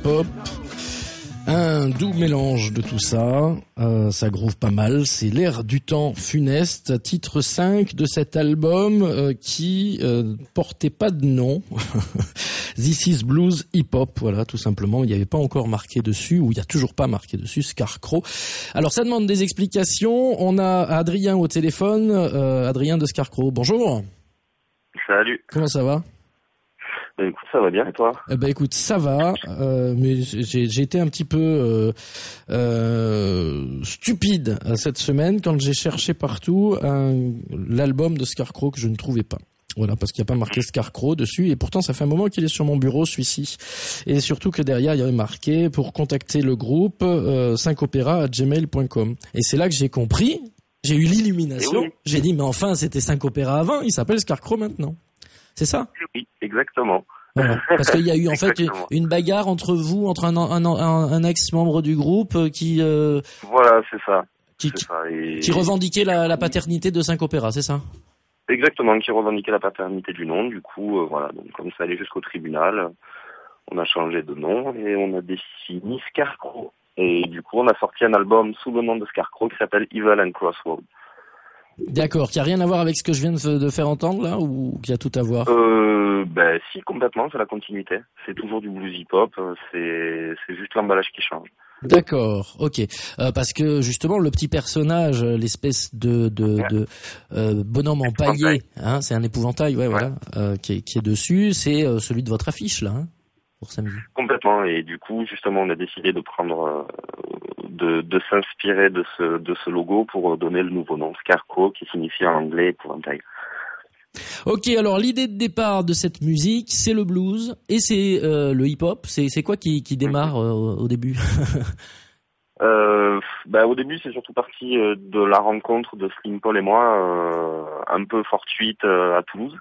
hip-hop. Un doux mélange de tout ça, ça groove pas mal, c'est l'air du temps funeste, titre 5 de cet album qui portait pas de nom, This is Blues Hip Hop, voilà tout simplement, il n'y avait pas encore marqué dessus, ou il n'y a toujours pas marqué dessus, Scarecrow. Alors ça demande des explications, on a Adrien au téléphone, Adrien de Scarecrow, bonjour. Salut. Comment ça va ? Écoute, ça va bien et toi ? Écoute, ça va, mais j'ai été un petit peu stupide cette semaine quand j'ai cherché partout l'album de Scarecrow que je ne trouvais pas. Voilà, parce qu'il n'y a pas marqué Scarecrow dessus, et pourtant ça fait un moment qu'il est sur mon bureau, celui-ci. Et surtout que derrière, il y avait marqué pour contacter le groupe syncopera@gmail.com. Et c'est là que j'ai compris, j'ai eu l'illumination, oui. J'ai dit mais enfin c'était Syncopera avant, il s'appelle Scarecrow maintenant. C'est ça ? Oui, exactement. Voilà. Parce qu'il y a eu en fait une bagarre entre vous, entre un ex-membre du groupe qui voilà, c'est ça. Qui revendiquait la paternité de Syncopera, c'est ça ? Exactement, qui revendiquait la paternité du nom. Du coup, voilà, donc comme ça allait jusqu'au tribunal, on a changé de nom et on a défini Scarecrow. Et du coup, on a sorti un album sous le nom de Scarecrow qui s'appelle Evil and Crossroads. D'accord, qui a rien à voir avec ce que je viens de faire entendre là, ou qui a tout à voir ? Si, complètement, c'est la continuité. C'est toujours du blues hip-hop, c'est juste l'emballage qui change. D'accord, ok. Parce que justement le petit personnage, l'espèce de bonhomme empaillé, hein, c'est un épouvantail, ouais. Voilà, qui est dessus, c'est celui de votre affiche là, hein, pour samedi. Complètement, et du coup justement on a décidé de prendre de s'inspirer de ce logo pour donner le nouveau nom Scarecrow, qui signifie en anglais épouvantail. Ok, alors l'idée de départ de cette musique, c'est le blues et c'est le hip-hop. C'est quoi qui démarre au début ? Au début, c'est surtout parti de la rencontre de Slim Paul et moi, un peu fortuite à Toulouse,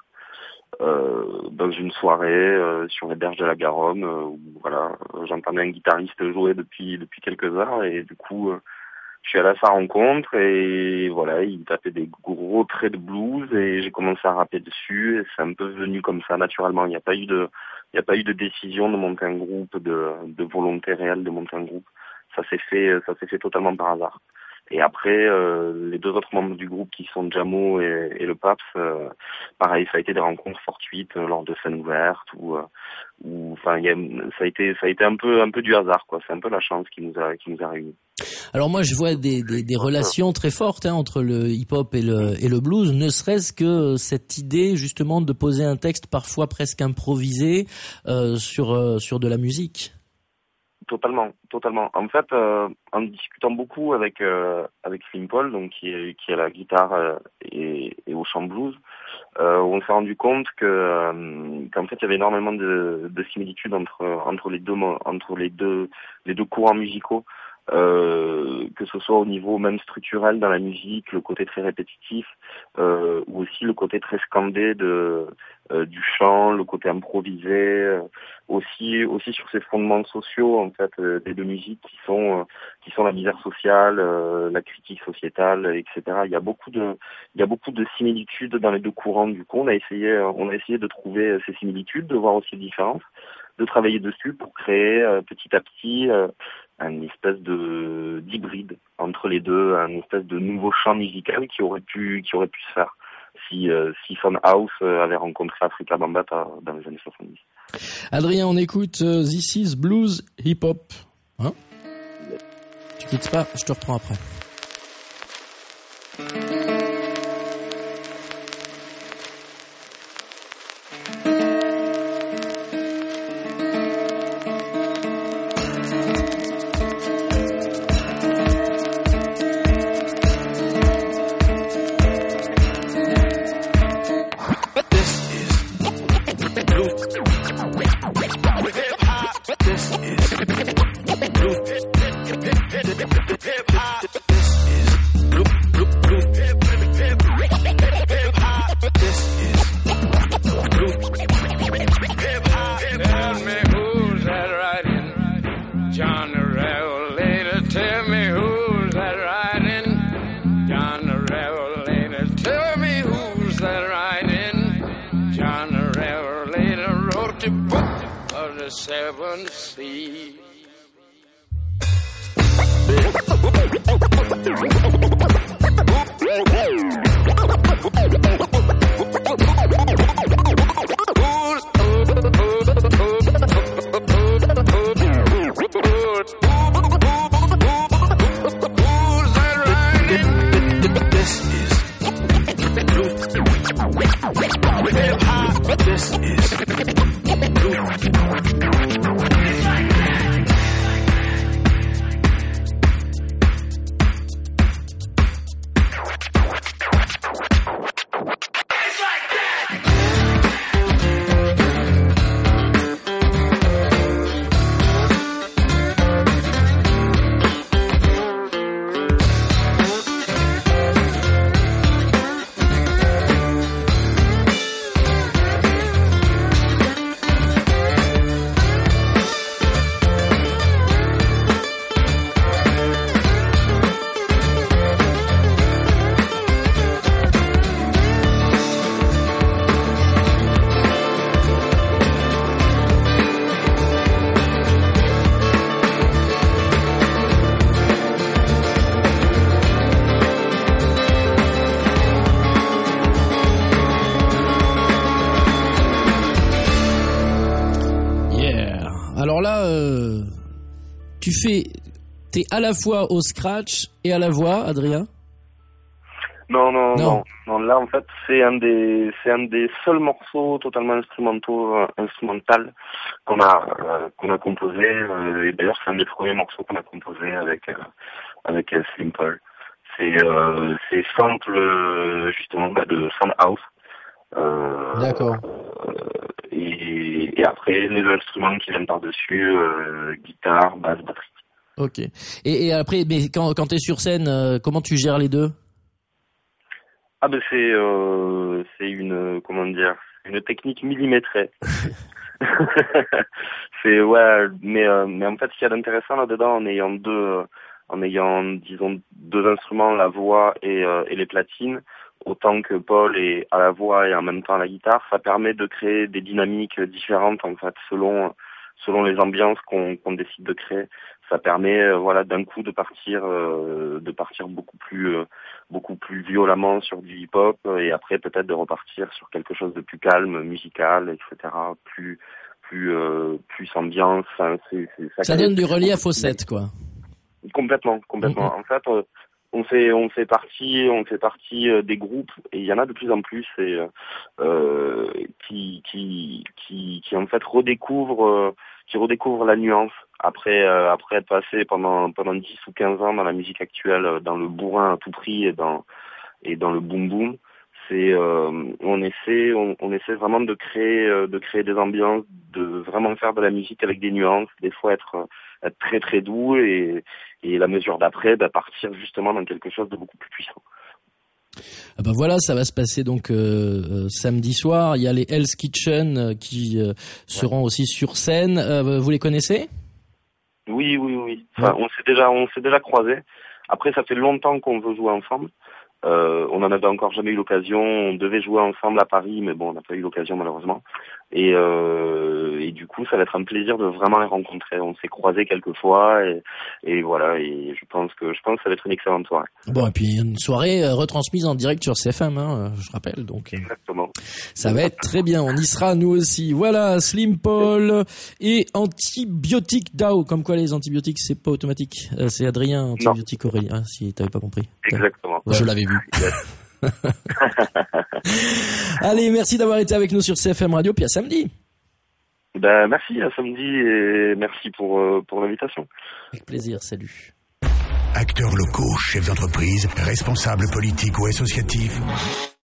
dans une soirée sur les berges de la Garonne, où voilà, j'entendais un guitariste jouer depuis quelques heures et du coup. Je suis allé à sa rencontre et voilà, il tapait des gros traits de blues et j'ai commencé à rapper dessus et c'est un peu venu comme ça naturellement. Il n'y a pas eu de décision de monter un groupe, de volonté réelle de monter un groupe. Ça s'est fait totalement par hasard. Et après, les deux autres membres du groupe qui sont Jamo et le Paps, pareil, ça a été des rencontres fortuites lors de scènes ouvertes ça a été un peu du hasard, quoi. C'est un peu la chance qui nous a réunis. Alors moi je vois des relations très fortes entre le hip-hop et le blues, ne serait-ce que cette idée justement de poser un texte parfois presque improvisé sur de la musique. Totalement. En fait, en discutant beaucoup avec Slim Paul, donc qui est la guitare et au chant blues, on s'est rendu compte qu'en fait il y avait énormément de similitudes entre les deux courants musicaux. Que ce soit au niveau même structurel dans la musique, le côté très répétitif, ou aussi le côté très scandé du chant, le côté improvisé, aussi sur ces fondements sociaux en fait des deux musiques qui sont la misère sociale, la critique sociétale, etc. Il y a beaucoup de similitudes dans les deux courants. Du coup, on a essayé de trouver ces similitudes, de voir aussi les différences, de travailler dessus pour créer petit à petit une espèce d'hybride entre les deux, un espèce de nouveau chant musical qui aurait pu se faire si Funhouse avait rencontré Afrika Bambaataa dans les années 70. Adrien, on écoute This is Blues Hip Hop. Hein ? Tu quittes pas, je te reprends après. seven seas. Alors là, t'es à la fois au scratch et à la voix, Adrien? Non. Là, en fait, c'est un des seuls morceaux totalement instrumental qu'on a composé. Et d'ailleurs, c'est un des premiers morceaux qu'on a composé avec Slim Paul. C'est sample justement de Sound House. D'accord. Et après les instruments qui viennent par-dessus, guitare, basse, batterie. Ok. Et après, mais quand t'es sur scène, comment tu gères les deux? Ah ben c'est une technique millimétrée. Mais en fait ce qu'il y a d'intéressant là-dedans en ayant disons deux instruments, la voix et les platines, autant que Paul est à la voix et en même temps à la guitare, ça permet de créer des dynamiques différentes en fait selon les ambiances qu'on décide de créer. Ça permet d'un coup de partir beaucoup plus violemment sur du hip-hop et après peut-être de repartir sur quelque chose de plus calme, musical, etc. Plus ambiance. Enfin, ça donne du relief au set, quoi. Complètement. En fait, on fait partie des groupes et il y en a de plus en plus qui en fait redécouvrent la nuance après être passé pendant 10 ou 15 ans dans la musique actuelle, dans le bourrin à tout prix et dans le boom boom. On essaie vraiment de créer des ambiances, de vraiment faire de la musique avec des nuances, des fois être très très doux et la mesure d'après partir justement dans quelque chose de beaucoup plus puissant. Ah ben voilà, ça va se passer donc samedi soir. Il y a les Hell's Kitchen qui seront aussi sur scène. Vous les connaissez? Oui. Enfin, on s'est déjà croisés. Après, ça fait longtemps qu'on veut jouer ensemble. On n'en avait encore jamais eu l'occasion. On devait jouer ensemble à Paris, mais bon, on n'a pas eu l'occasion malheureusement. Et du coup, ça va être un plaisir de vraiment les rencontrer. On s'est croisés quelques fois et voilà. Et je pense que ça va être une excellente soirée. Bon, et puis une soirée retransmise en direct sur CFM, je rappelle. Donc exactement. Ça va être très bien. On y sera nous aussi. Voilà, Slim Paul et Antibiotique DAO. Comme quoi, les antibiotiques, c'est pas automatique. C'est Adrien Antibiotique Aurélien, si t'avais pas compris. Exactement. Je l'avais vu. Allez, merci d'avoir été avec nous sur CFM Radio, puis à samedi. Merci, à samedi et merci pour l'invitation. Avec plaisir, salut. Acteurs locaux, chefs d'entreprise, responsables politiques ou associatifs,